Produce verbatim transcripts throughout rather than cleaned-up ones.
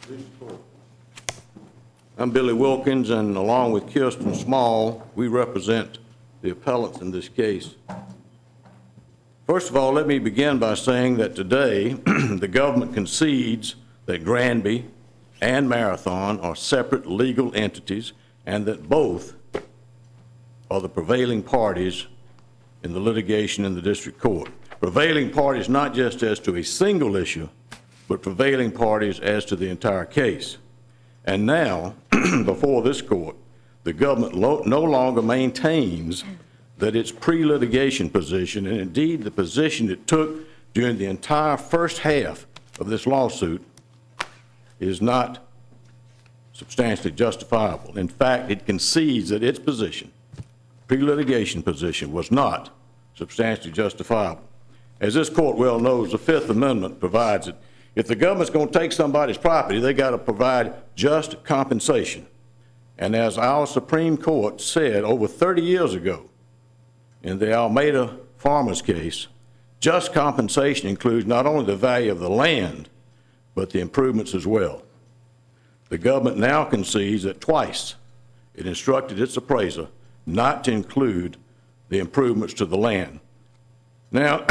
I'm Billy Wilkins, and along with Kirsten Small, we represent the appellants in this case. First of all, let me begin by saying that today the government concedes that Granby and Marathon are separate legal entities and that both are the prevailing parties in the litigation in the district court. Prevailing parties not just as to a single issue, but prevailing parties as to the entire case. And now, before this court, the government lo no longer maintains that its pre-litigation position, and indeed the position it took during the entire first half of this lawsuit, is not substantially justifiable. In fact, it concedes that its position, pre-litigation position, was not substantially justifiable. As this court well knows, the Fifth Amendment provides that if the government's going to take somebody's property, they got to provide just compensation. And as our Supreme Court said over thirty years ago in the Almeida Farmers case, just compensation includes not only the value of the land, but the improvements as well. The government now concedes that twice it instructed its appraiser not to include the improvements to the land. Now,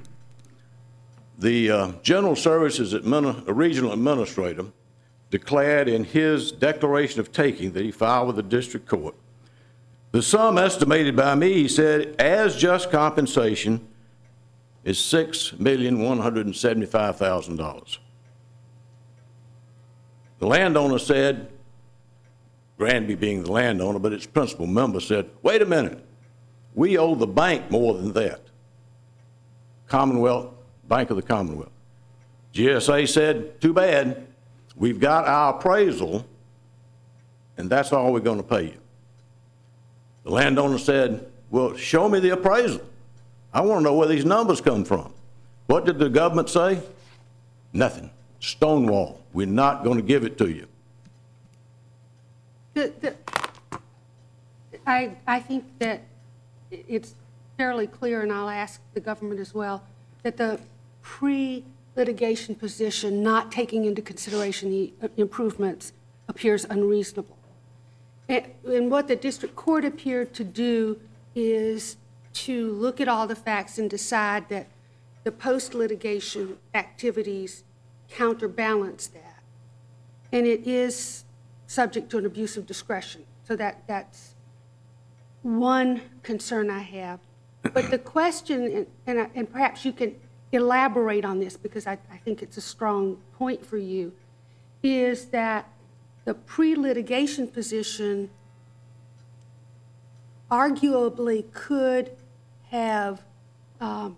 the uh, General Services Admin Regional Administrator declared in his declaration of taking that he filed with the district court, the sum estimated by me, he said, as just compensation is six million one hundred seventy-five thousand dollars. The landowner said, Granby being the landowner, but its principal member said, wait a minute, we owe the bank more than that. Commonwealth, Bank of the Commonwealth. G S A said, too bad, we've got our appraisal, and that's all we're going to pay you. The landowner said, well, show me the appraisal. I want to know where these numbers come from. What did the government say? Nothing. Stonewall. We're not going to give it to you. The, the, I, I think that it's fairly clear, and I'll ask the government as well, that the pre-litigation position not taking into consideration the improvements appears unreasonable. And, and what the district court appeared to do is to look at all the facts and decide that the post-litigation activities counterbalance that. And it is subject to an abuse of discretion. So that, that's one concern I have. But the question, and, and, and perhaps you can elaborate on this because I, I think it's a strong point for you, is that the pre-litigation position arguably could have um,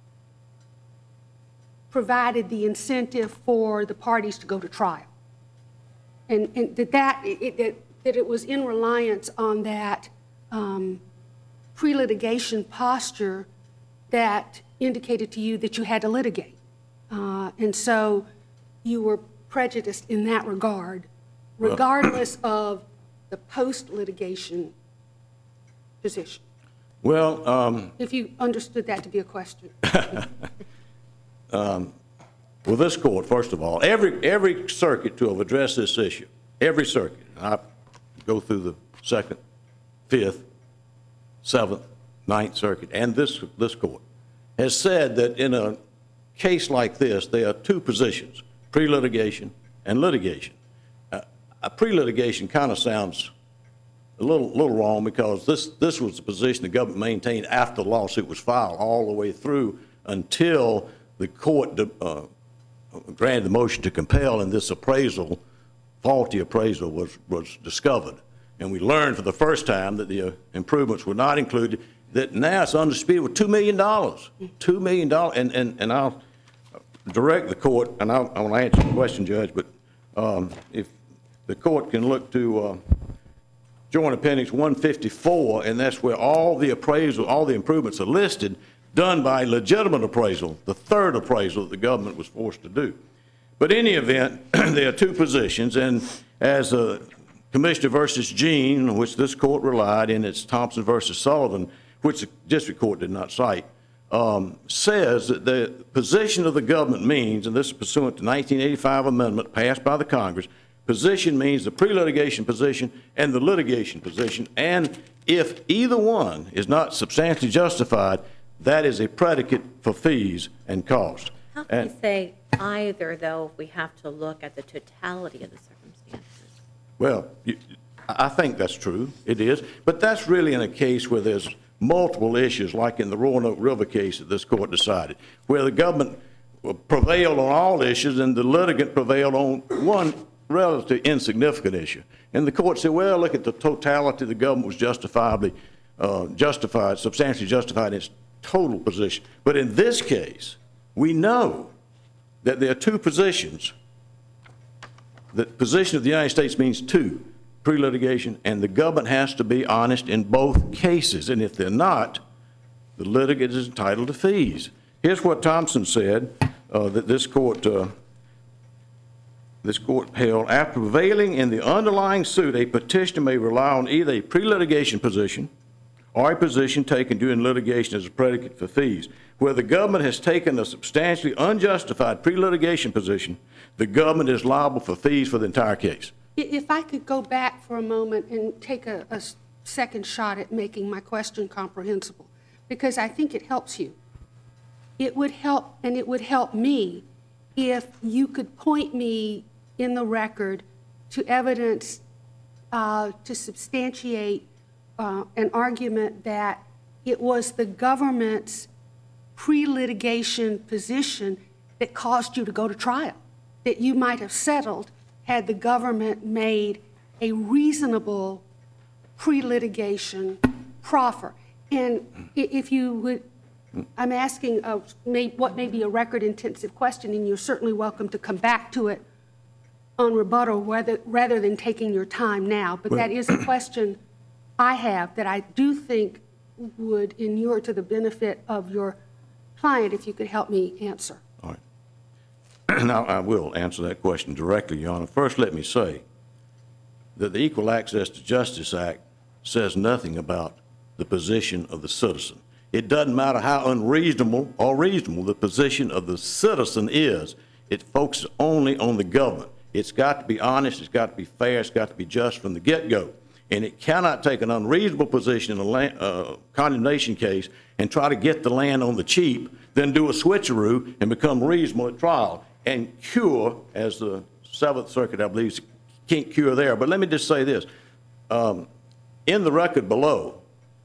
provided the incentive for the parties to go to trial. And, and that, that, it, that, that it was in reliance on that um, pre-litigation posture that indicated to you that you had to litigate. Uh, and so you were prejudiced in that regard, regardless of the post-litigation position. Well, um, if you understood that to be a question. um, well, this court, first of all, every, every circuit to have addressed this issue, every circuit, I go through the second, fifth, seventh, ninth circuit, and this, this court, has said that in a case like this, there are two positions, pre-litigation and litigation. Uh, a pre-litigation kind of sounds a little, little wrong because this, this was the position the government maintained after the lawsuit was filed all the way through until the court uh, granted the motion to compel and this appraisal, faulty appraisal, was, was discovered. And we learned for the first time that the uh, improvements were not included, that now it's undisputed with two million dollars. two million dollars, and, and, and I'll direct the court, and I'll, I want to answer the question, Judge, but um, if the court can look to uh, Joint Appendix one fifty-four, and that's where all the appraisal, all the improvements are listed, done by legitimate appraisal, the third appraisal that the government was forced to do. But in any event, there are two positions, and as uh, Commissioner versus Gene, which this court relied in its Thompson versus Sullivan, which the district court did not cite, um, says that the position of the government means, and this is pursuant to nineteen eighty-five amendment passed by the Congress, position means the pre-litigation position and the litigation position, and if either one is not substantially justified, that is a predicate for fees and costs. How can And- you say either, though, if we have to look at the totality of the circumstances? Well, you, I think that's true. It is. But that's really in a case where there's multiple issues, like in the Roanoke River case that this court decided, where the government prevailed on all issues and the litigant prevailed on one relatively insignificant issue. And the court said, well, look at the totality. The government was justifiably uh, justified, substantially justified in its total position. But in this case, we know that there are two positions. The position of the United States means two, pre-litigation, and the government has to be honest in both cases. And if they're not, the litigant is entitled to fees. Here's what Thompson said, uh, that this court, uh, this court held, after prevailing in the underlying suit, a petitioner may rely on either a pre-litigation position or a position taken during litigation as a predicate for fees. Where the government has taken a substantially unjustified pre-litigation position, the government is liable for fees for the entire case. If I could go back for a moment and take a, a second shot at making my question comprehensible, because I think it helps you. It would help, and it would help me, if you could point me in the record to evidence uh, to substantiate uh, an argument that it was the government's pre-litigation position that caused you to go to trial, that you might have settled had the government made a reasonable pre-litigation proffer. And if you would, I'm asking a, may, what may be a record-intensive question, and you're certainly welcome to come back to it on rebuttal rather, rather than taking your time now, but that is a question I have that I do think would inure to the benefit of your client, if you could help me answer. All right. Now, I will answer that question directly, Your Honor. First, let me say that the Equal Access to Justice Act says nothing about the position of the citizen. It doesn't matter how unreasonable or reasonable the position of the citizen is. It focuses only on the government. It's got to be honest, it's got to be fair, it's got to be just from the get-go. And it cannot take an unreasonable position in a land, uh, condemnation case and try to get the land on the cheap, then do a switcheroo and become reasonable at trial and cure, as the Seventh Circuit, I believe, can't cure there. But let me just say this. Um, in the record below,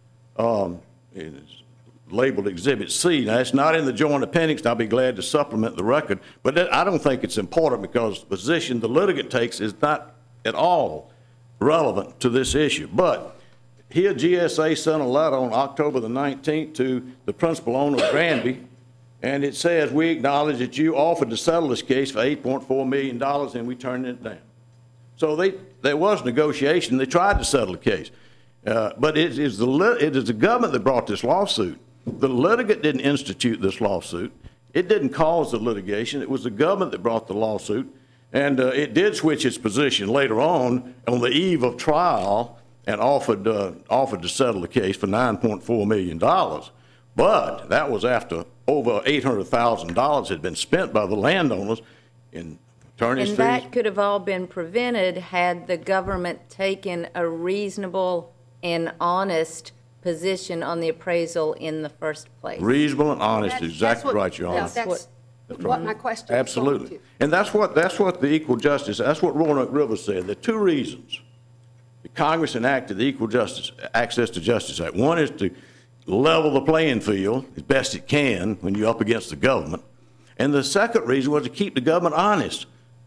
um, it's labeled Exhibit C. Now, it's not in the joint appendix, and I'll be glad to supplement the record, but that, I don't think it's important because the position the litigant takes is not at all relevant to this issue. But here G S A sent a letter on October the nineteenth to the principal owner of Granby, and it says, we acknowledge that you offered to settle this case for eight point four million dollars and we turned it down. So they, there was negotiation. They tried to settle the case. Uh, but it is, the, it is the government that brought this lawsuit. The litigant didn't institute this lawsuit. It didn't cause the litigation. It was the government that brought the lawsuit. And uh, it did switch its position later on, on the eve of trial, and offered, uh, offered to settle the case for nine point four million dollars. But that was after over eight hundred thousand dollars had been spent by the landowners in attorney's And fees. that could have all been prevented had the government taken a reasonable and honest position on the appraisal in the first place. Reasonable and honest, That's- exactly that's what- right, Your yeah, Honor. That's That's what right. my question was going Absolutely. to. And that's what, that's what the Equal Justice, that's what Roanoke River said. There are two reasons the Congress enacted the Equal Justice, Access to Justice Act. One is to level the playing field as best it can when you're up against the government. And the second reason was to keep the government honest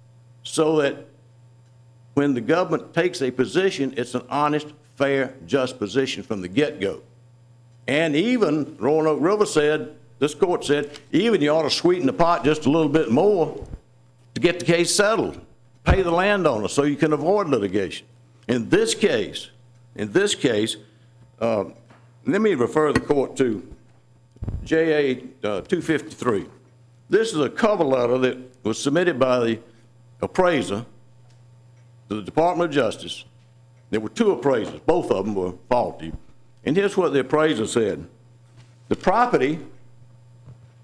so that when the government takes a position, it's an honest, fair, just position from the get-go. And even Roanoke River said, this court said, even you ought to sweeten the pot just a little bit more to get the case settled. Pay the landowner so you can avoid litigation. In this case, in this case, uh, let me refer the court to J A uh, two fifty-three. This is a cover letter that was submitted by the appraiser to the Department of Justice. There were two appraisers. Both of them were faulty. And here's what the appraiser said. The property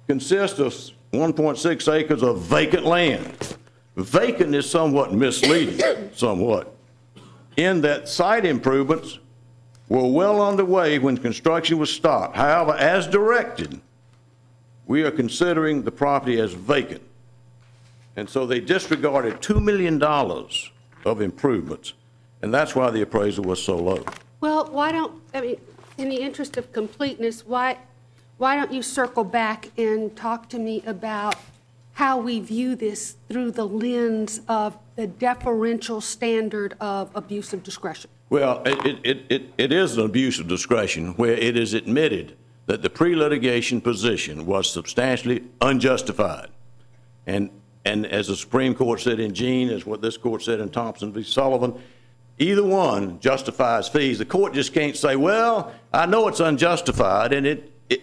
consists of one point six acres of vacant land. Vacant is somewhat misleading, somewhat, in that site improvements were well underway when construction was stopped. However, as directed, we are considering the property as vacant. And so they disregarded two million dollars of improvements, and that's why the appraisal was so low. Well, why don't, I mean, in the interest of completeness, why, why don't you circle back and talk to me about how we view this through the lens of the deferential standard of abuse of discretion? Well, it, it, it, it is an abuse of discretion where it is admitted that the pre-litigation position was substantially unjustified. And, and as the Supreme Court said in Jean, as what this court said in Thompson v. Sullivan, either one justifies fees. The court just can't say, well, I know it's unjustified, and it, it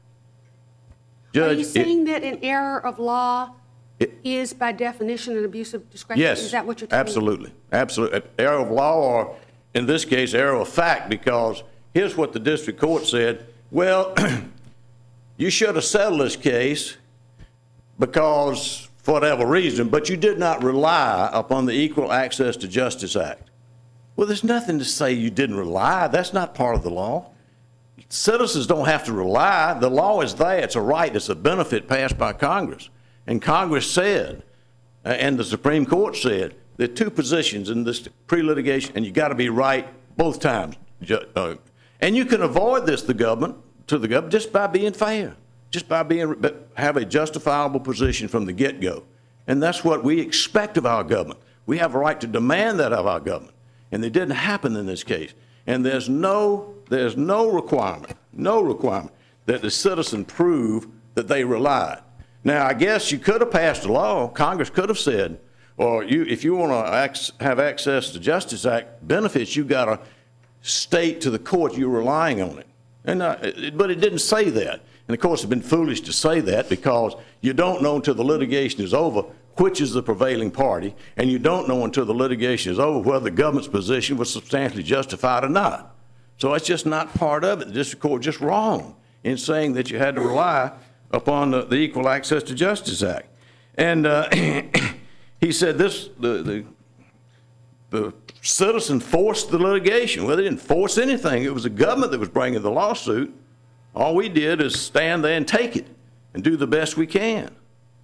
Judge, Are you saying it, that an error of law it, is by definition an abuse of discretion? Yes, is that what you're telling absolutely, me? absolutely. Error of law, or in this case, error of fact, because here's what the district court said. Well, you should have settled this case because, for whatever reason, but you did not rely upon the Equal Access to Justice Act. Well, there's nothing to say you didn't rely. That's not part of the law. Citizens don't have to rely. The law is there. It's a right. It's a benefit passed by Congress. And Congress said, uh, and the Supreme Court said, there are two positions in this pre-litigation, and you got to be right both times. Uh, and you can avoid this, the government, to the government, just by being fair, just by being, have a justifiable position from the get-go. And that's what we expect of our government. We have a right to demand that of our government. And it didn't happen in this case. And there's no, there's no requirement, no requirement that the citizen prove that they relied. Now, I guess you could have passed a law. Congress could have said, or you, if you want to have access to Justice Act benefits, you got to state to the court you're relying on it. And uh, it, but it didn't say that. And of course, it's been foolish to say that because you don't know until the litigation is over which is the prevailing party, and you don't know until the litigation is over whether the government's position was substantially justified or not. So it's just not part of it. The district court was just wrong in saying that you had to rely upon the, the Equal Access to Justice Act. And uh, he said this, the, the, the citizen forced the litigation. Well, they didn't force anything. It was the government that was bringing the lawsuit. All we did is stand there and take it and do the best we can.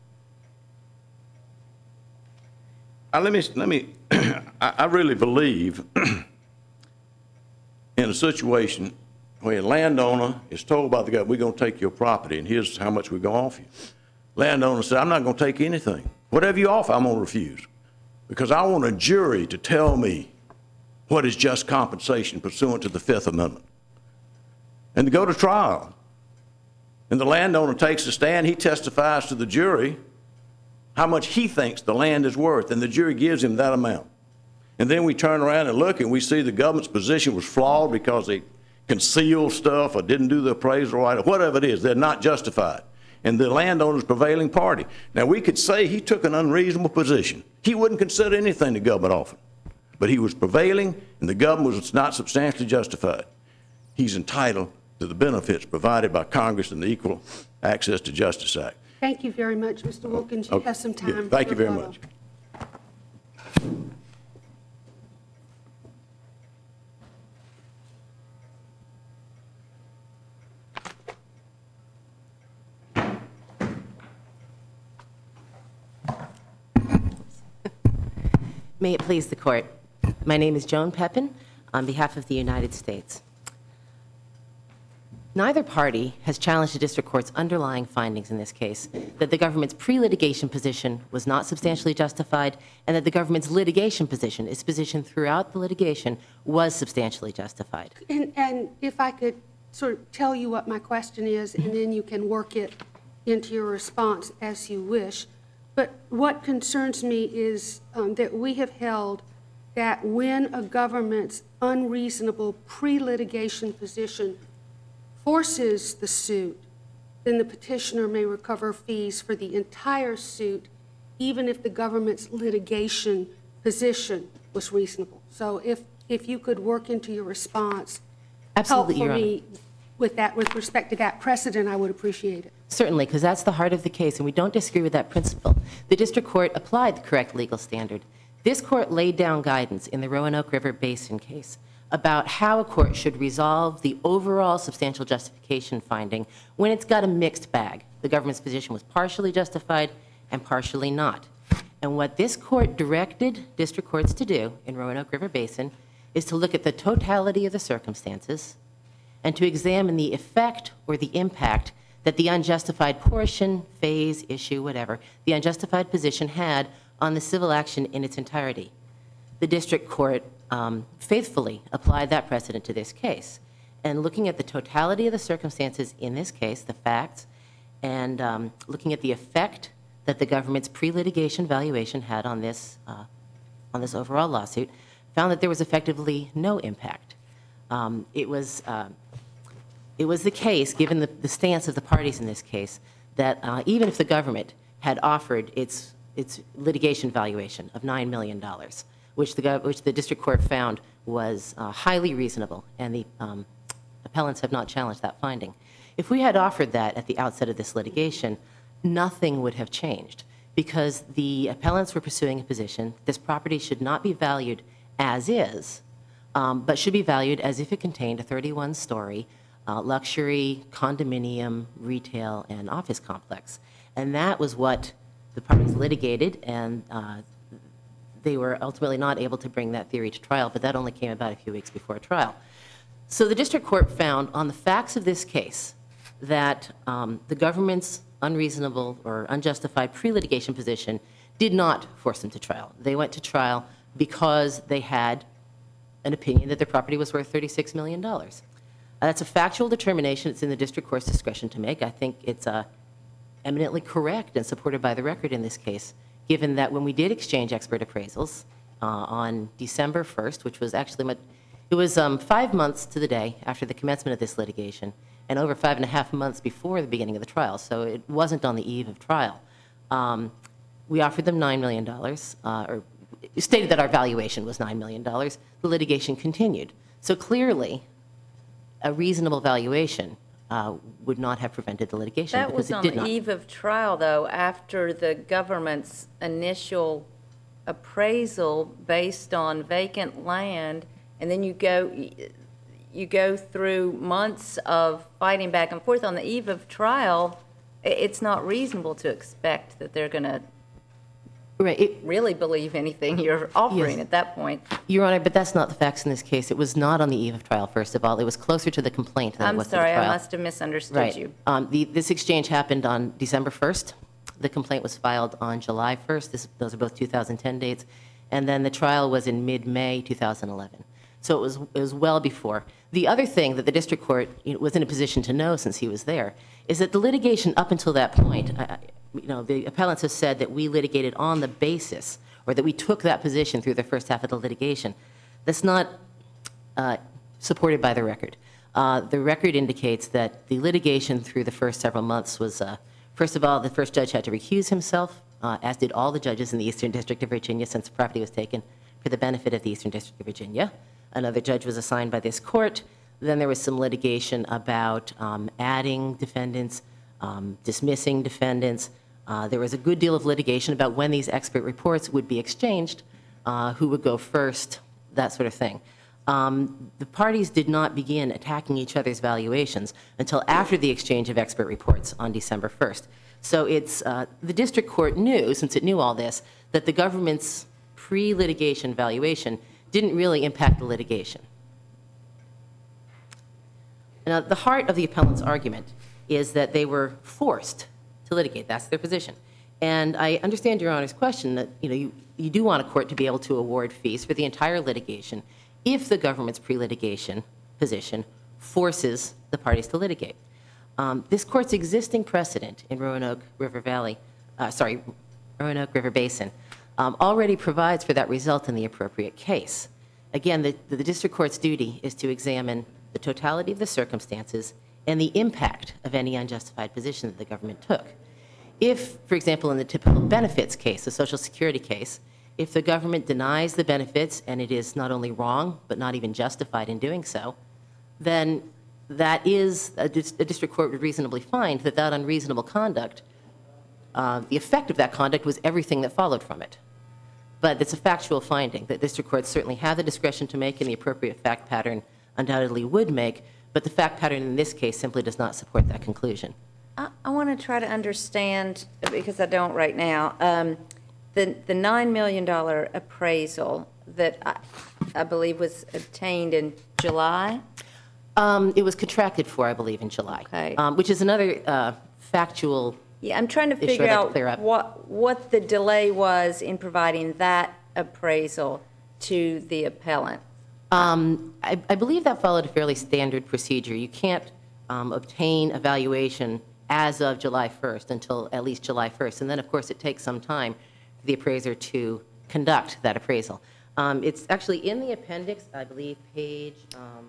Uh, let me, let me, I, I really believe in a situation where a landowner is told by the government, we're going to take your property and here's how much we're going to offer you. Landowner said, I'm not going to take anything. Whatever you offer, I'm going to refuse. Because I want a jury to tell me what is just compensation pursuant to the Fifth Amendment. And to go to trial. And the landowner takes a stand, he testifies to the jury how much he thinks the land is worth, and the jury gives him that amount. And then we turn around and look and we see the government's position was flawed because they concealed stuff or didn't do the appraisal right or whatever it is. They're not justified. And the landowner's prevailing party. Now, we could say he took an unreasonable position. He wouldn't consider anything the government offered. But he was prevailing, and the government was not substantially justified. He's entitled to the benefits provided by Congress and the Equal Access to Justice Act. Thank you very much, Mister Wilkins. You Okay. have some time. Yeah, thank you very rebuttal. much. May it please the court. My name is Joan Pepin on behalf of the United States. Neither party has challenged the district court's underlying findings in this case, that the government's pre-litigation position was not substantially justified, and that the government's litigation position, its position throughout the litigation, was substantially justified. And, and if I could sort of tell you what my question is, and then you can work it into your response as you wish. But what concerns me is um, that we have held that when a government's unreasonable pre-litigation position forces the suit, then the petitioner may recover fees for the entire suit, even if the government's litigation position was reasonable. So if, if you could work into your response, Absolutely, help Your for me with that, with respect to that precedent, I would appreciate it. Certainly, because that's the heart of the case, and we don't disagree with that principle. The district court applied the correct legal standard. This court laid down guidance in the Roanoke River Basin case about how a court should resolve the overall substantial justification finding when it's got a mixed bag. The government's position was partially justified and partially not. And what this court directed district courts to do in Roanoke River Basin is to look at the totality of the circumstances and to examine the effect or the impact that the unjustified portion, phase, issue, whatever, the unjustified position had on the civil action in its entirety. The district court um, faithfully applied that precedent to this case. And looking at the totality of the circumstances in this case, the facts, and um, looking at the effect that the government's pre-litigation valuation had on this, uh, on this overall lawsuit, found that there was effectively no impact. Um, it was, uh, it was the case, given the, the stance of the parties in this case, that uh, even if the government had offered its, its litigation valuation of nine million dollars, which the, gov- which the district court found was uh, highly reasonable, and the um, appellants have not challenged that finding. If we had offered that at the outset of this litigation, nothing would have changed, because the appellants were pursuing a position this property should not be valued as is, um, but should be valued as if it contained a thirty-one story uh, luxury condominium, retail, and office complex. And that was what the parties litigated, and uh, they were ultimately not able to bring that theory to trial, but that only came about a few weeks before trial. So the district court found on the facts of this case that um, the government's unreasonable or unjustified pre-litigation position did not force them to trial. They went to trial because they had an opinion that their property was worth thirty-six million dollars. Uh, that's a factual determination. It's in the district court's discretion to make. I think it's uh, eminently correct and supported by the record in this case, given that when we did exchange expert appraisals uh, on December first, which was actually much, it was um, five months to the day after the commencement of this litigation, and over five and a half months before the beginning of the trial, so it wasn't on the eve of trial. Um, we offered them nine million dollars, uh, or stated that our valuation was nine million dollars. The litigation continued. So clearly, a reasonable valuation uh, would not have prevented the litigation. That because was it on did the not. eve of trial, though, after the government's initial appraisal based on vacant land, and then you go, you go through months of fighting back and forth. On the eve of trial, i- it's not reasonable to expect that they're going to Right. It, really believe anything you're offering Yes. at that point. Your Honor, but that's not the facts in this case. It was not on the eve of trial, first of all. It was closer to the complaint than it I'm was to sorry, the trial. I must have misunderstood Right. you. Um, the, this exchange happened on December first. The complaint was filed on July first. This, those are both two thousand ten dates. And then the trial was in mid-May two thousand eleven. So it was, it was well before. The other thing that the district court, you know, was in a position to know since he was there is that the litigation up until that point, I, I- you know, the appellants have said that we litigated on the basis, or that we took that position through the first half of the litigation. That's not uh, supported by the record. Uh, the record indicates that the litigation through the first several months was, uh, first of all, the first judge had to recuse himself, uh, as did all the judges in the Eastern District of Virginia, since the property was taken for the benefit of the Eastern District of Virginia. Another judge was assigned by this court. Then there was some litigation about um, adding defendants, um, dismissing defendants. Uh, there was a good deal of litigation about when these expert reports would be exchanged, uh, who would go first, that sort of thing. Um, the parties did not begin attacking each other's valuations until after the exchange of expert reports on December first. So it's, uh, the district court knew, since it knew all this, that the government's pre-litigation valuation didn't really impact the litigation. Now, the heart of the appellant's argument is that they were forced to litigate. That's their position. And I understand Your Honor's question that, you know, you, you do want a court to be able to award fees for the entire litigation if the government's pre-litigation position forces the parties to litigate. Um, this court's existing precedent in Roanoke River Valley, uh, sorry, Roanoke River Basin, um, already provides for that result in the appropriate case. Again, the, the district court's duty is to examine the totality of the circumstances and the impact of any unjustified position that the government took. If, for example, in the typical benefits case, the Social Security case, if the government denies the benefits and it is not only wrong, but not even justified in doing so, then that is, a, dis- a district court would reasonably find that that unreasonable conduct, uh, the effect of that conduct was everything that followed from it. But it's a factual finding that district courts certainly have the discretion to make, and the appropriate fact pattern undoubtedly would make, but the fact pattern in this case simply does not support that conclusion. I, I want to try to understand, because I don't right now, um, the, the nine million dollars appraisal that I, I believe was obtained in July? Um, it was contracted for, I believe, in July. Okay. Um, which is another uh, factual. Yeah, I'm trying to issue figure I'd like to out clear up. what, what the delay was in providing that appraisal to the appellant. Um, I, I believe that followed a fairly standard procedure. You can't um, obtain a valuation as of July first until at least July first. And then, of course, it takes some time for the appraiser to conduct that appraisal. Um, it's actually in the appendix, I believe, page um,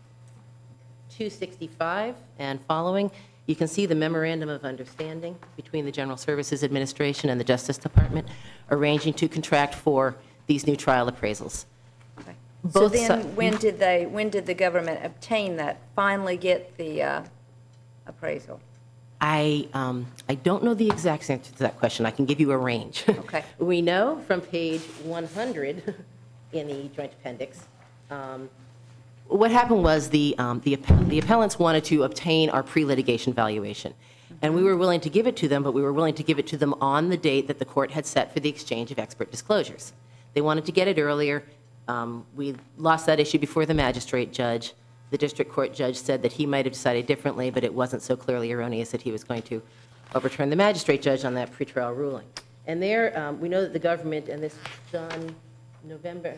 two sixty-five and following. You can see the memorandum of understanding between the General Services Administration and the Justice Department arranging to contract for these new trial appraisals. So Both then, si- when did they, when did the government obtain that, finally get the uh, appraisal? I, um, I don't know the exact answer to that question. I can give you a range. Okay. We know from page one hundred in the joint appendix, um, what happened was the, um, the app- the appellants wanted to obtain our pre-litigation valuation. And we were willing to give it to them, but we were willing to give it to them on the date that the court had set for the exchange of expert disclosures. They wanted to get it earlier. Um, we lost that issue before the magistrate judge. The district court judge said that he might have decided differently, but it wasn't so clearly erroneous that he was going to overturn the magistrate judge on that pretrial ruling. And there, um, we know that the government, and this was done November,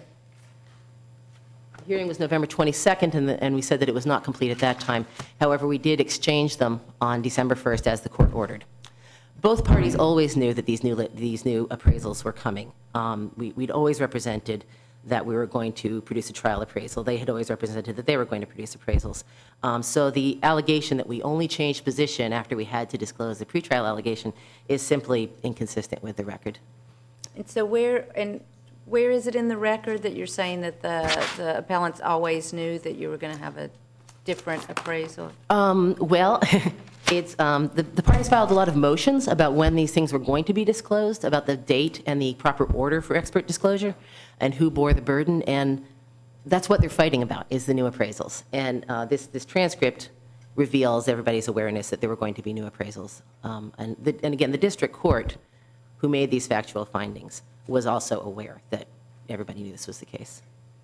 the hearing was November twenty-second, and, the, and we said that it was not complete at that time. However, we did exchange them on December first as the court ordered. Both parties always knew that these new, these new appraisals were coming. Um, we, we'd always represented that we were going to produce a trial appraisal. They had always represented that they were going to produce appraisals. Um, so the allegation that we only changed position after we had to disclose the pretrial allegation is simply inconsistent with the record. And so where, and where is it in the record that you're saying that the, the appellants always knew that you were going to have a different appraisal? Um, well, it's, um, the, the parties filed a lot of motions about when these things were going to be disclosed, about the date and the proper order for expert disclosure, and who bore the burden, and that's what they're fighting about, is the new appraisals. And uh, this, this transcript reveals everybody's awareness that there were going to be new appraisals. Um, and, the, and again, the district court, who made these factual findings, was also aware that everybody knew this was the case.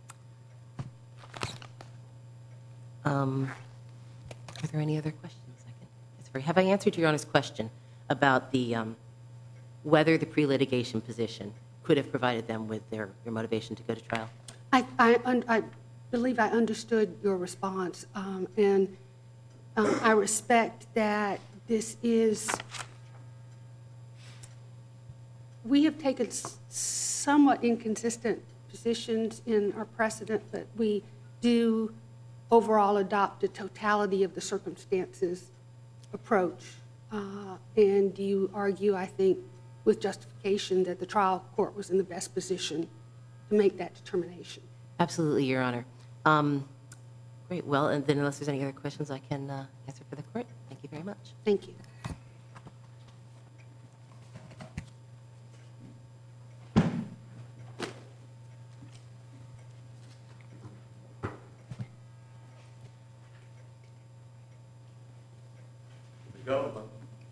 Um, are there any other questions I can answer? Have I answered Your Honor's question about the um, whether the pre-litigation position could have provided them with their, their motivation to go to trial? I, I, un- I believe I understood your response, um, and um, I respect that this is, we have taken s- somewhat inconsistent positions in our precedent, but we do overall adopt the totality of the circumstances approach. Uh, and you argue, I think, with justification that the trial court was in the best position to make that determination. Absolutely, Your Honor. Um, great. Well, and then unless there's any other questions, I can uh, answer for the court. Thank you very much. Thank you. The government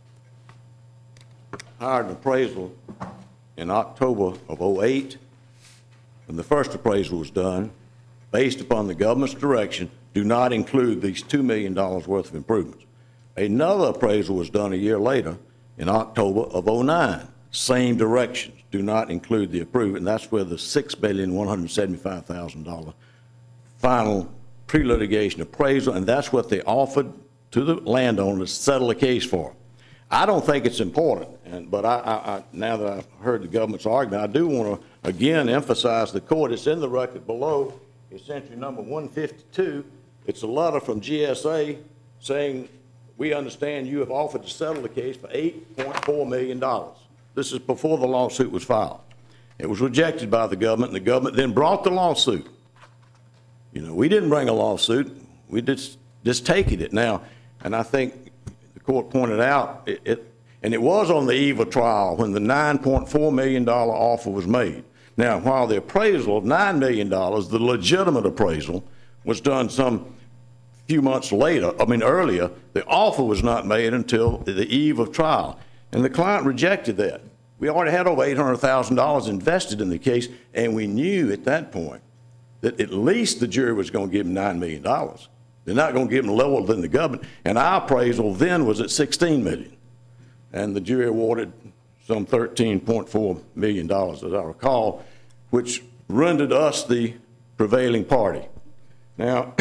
hired an appraisal in October of oh eight, when the first appraisal was done, based upon the government's direction, do not include these two million dollars worth of improvements. Another appraisal was done a year later in October of oh nine, same directions, do not include the improvement, and that's where the six billion one hundred seventy-five thousand dollars final pre-litigation appraisal, and that's what they offered to the landowner to settle the case for. I don't think it's important, and, but I, I, I, now that I've heard the government's argument, I do want to again emphasize the court. It's in the record below. It's entry number one fifty-two. It's a letter from G S A saying, we understand you have offered to settle the case for eight point four million dollars. This is before the lawsuit was filed. It was rejected by the government, and the government then brought the lawsuit. You know, we didn't bring a lawsuit. We just just taking it. Now, and I think the court pointed out, it, it and it was on the eve of trial when the nine point four million dollar offer was made. Now, while the appraisal of nine million dollars, the legitimate appraisal, was done some few months later, I mean earlier, the offer was not made until the eve of trial. And the client rejected that. We already had over eight hundred thousand dollars invested in the case, and we knew at that point that at least the jury was going to give him nine million dollars. They're not going to give him lower than the government. And our appraisal then was at sixteen million dollars. And the jury awarded some thirteen point four million dollars, as I recall, which rendered us the prevailing party. Now,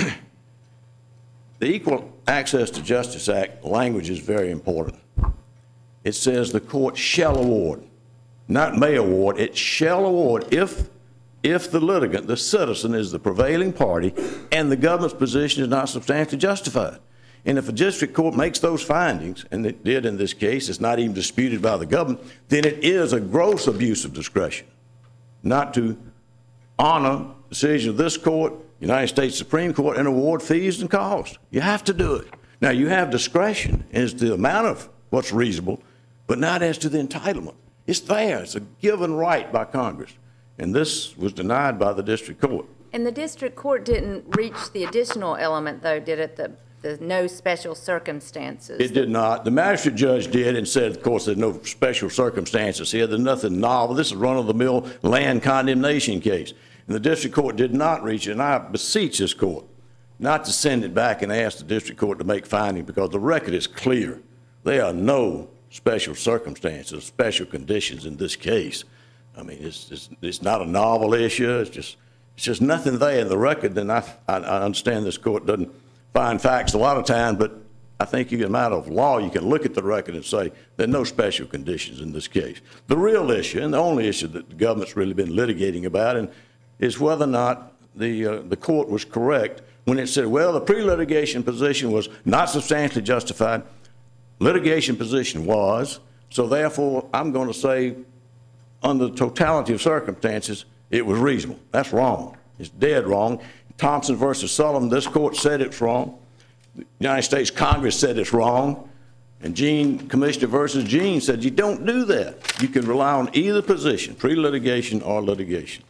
the Equal Access to Justice Act language is very important. It says the court shall award, not may award, it shall award if, if the litigant, the citizen, is the prevailing party and the government's position is not substantially justified. And if a district court makes those findings, and it did in this case, it's not even disputed by the government, then it is a gross abuse of discretion not to honor the decision of this court, United States Supreme Court, and award fees and costs. You have to do it. Now, you have discretion as to the amount of what's reasonable, but not as to the entitlement. It's there. It's a given right by Congress. And this was denied by the district court. And the district court didn't reach the additional element, though, did it? The, the no special circumstances. It did not. The magistrate judge did and said, of course, there's no special circumstances here. There's nothing novel. This is run-of-the-mill land condemnation case. And the district court did not reach it. And I beseech this court not to send it back and ask the district court to make findings, because the record is clear. There are no special circumstances, special conditions in this case. I mean, it's, it's, it's not a novel issue. It's just, it's just nothing there in the record. And I, I, I understand this court doesn't find facts a lot of times, but I think you can, matter of law, you can look at the record and say there are no special conditions in this case. The real issue, and the only issue that the government's really been litigating about, and is whether or not the, uh, the court was correct when it said, well, the pre-litigation position was not substantially justified. Litigation position was, so therefore I'm going to say under the totality of circumstances, it was reasonable. That's wrong. It's dead wrong. Thompson versus Sullivan, this court said it's wrong. The United States Congress said it's wrong. And Gene, Commissioner versus Gene said you don't do that. You can rely on either position, pre-litigation or litigation.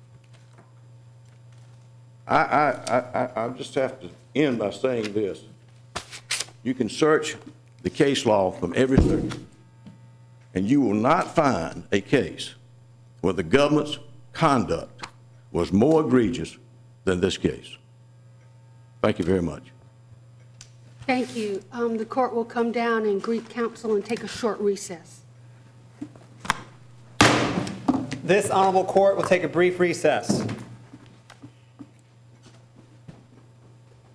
I, I, I, I just have to end by saying this. You can search the case law from every circuit, and you will not find a case where the government's conduct was more egregious than this case. Thank you very much. Thank you. Um, the court will come down and greet counsel and take a short recess. This honorable court will take a brief recess.